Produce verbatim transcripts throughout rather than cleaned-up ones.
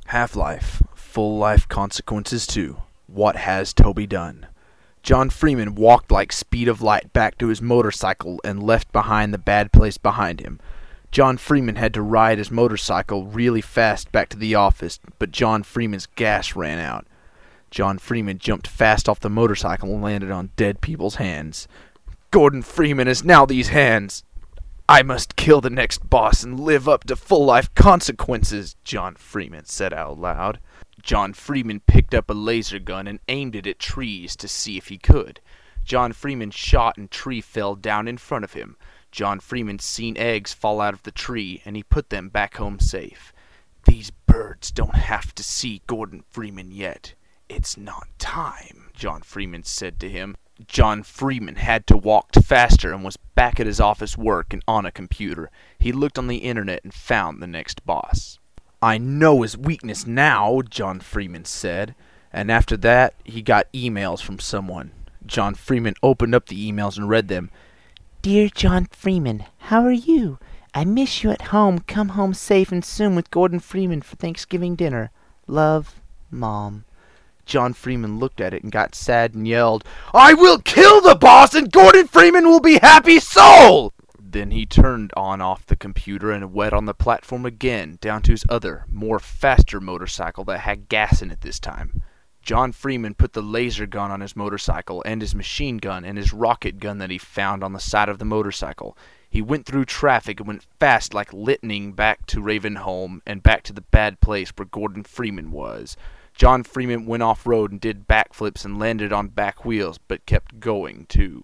Half-Life, Full-Life Consequences two. What has Toby done? John Freeman walked like speed of light back to his motorcycle and left behind the bad place behind him. John Freeman had to ride his motorcycle really fast back to the office, but John Freeman's gas ran out. John Freeman jumped fast off the motorcycle and landed on dead people's hands. Gordon Freeman is now these hands. I must kill the next boss and live up to full-life consequences, John Freeman said out loud. John Freeman picked up a laser gun and aimed it at trees to see if he could. John Freeman shot and tree fell down in front of him. John Freeman seen eggs fall out of the tree and he put them back home safe. These birds don't have to see Gordon Freeman yet. It's not time, John Freeman said to him. John Freeman had to walk faster and was back at his office work and on a computer. He looked on the internet and found the next boss. I know his weakness now, John Freeman said, and after that he got emails from someone. John Freeman opened up the emails and read them. Dear John Freeman, how are you? I miss you at home. Come home safe and soon with Gordon Freeman for Thanksgiving dinner. Love, Mom. John Freeman looked at it and got sad and yelled, I will kill the boss and Gordon Freeman will be happy soul! Then he turned on off the computer and went on the platform again, down to his other, more faster motorcycle that had gas in it this time. John Freeman put the laser gun on his motorcycle and his machine gun and his rocket gun that he found on the side of the motorcycle. He went through traffic and went fast like lightning back to Ravenholm and back to the bad place where Gordon Freeman was. John Freeman went off-road and did backflips and landed on back wheels, but kept going, too.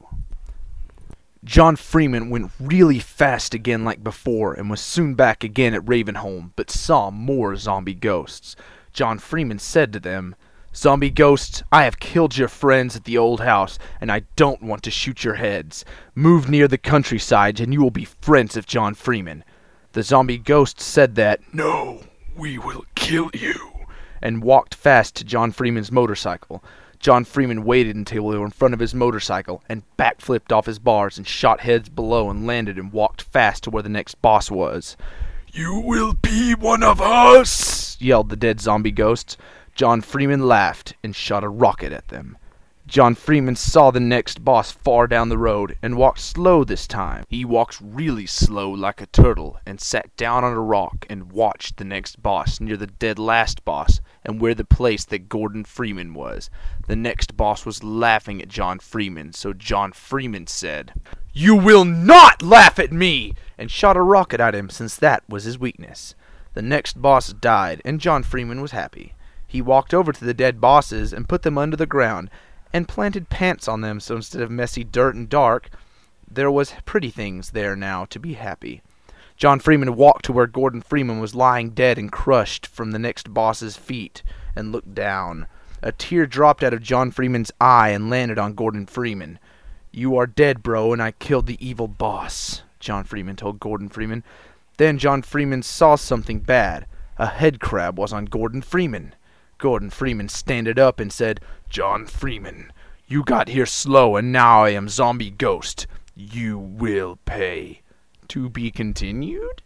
John Freeman went really fast again like before and was soon back again at Ravenholm, but saw more zombie ghosts. John Freeman said to them, Zombie ghosts, I have killed your friends at the old house, and I don't want to shoot your heads. Move near the countryside, and you will be friends of John Freeman. The zombie ghosts said that, No, we will kill you, and walked fast to John Freeman's motorcycle. John Freeman waited until they were in front of his motorcycle and backflipped off his bars and shot heads below and landed and walked fast to where the next boss was. You will be one of us, yelled the dead zombie ghosts. John Freeman laughed and shot a rocket at them. John Freeman saw the next boss far down the road and walked slow this time. He walked really slow like a turtle and sat down on a rock and watched the next boss near the dead last boss and where the place that Gordon Freeman was. The next boss was laughing at John Freeman, so John Freeman said, You will not laugh at me! And shot a rocket at him since that was his weakness. The next boss died and John Freeman was happy. He walked over to the dead bosses and put them under the ground and planted pants on them, so instead of messy dirt and dark, there was pretty things there now to be happy. John Freeman walked to where Gordon Freeman was lying dead and crushed from the next boss's feet and looked down. A tear dropped out of John Freeman's eye and landed on Gordon Freeman. You are dead, bro, and I killed the evil boss, John Freeman told Gordon Freeman. Then John Freeman saw something bad. A head crab was on Gordon Freeman. Gordon Freeman standed up and said, John Freeman, you got here slow and now I am zombie ghost. You will pay. To be continued?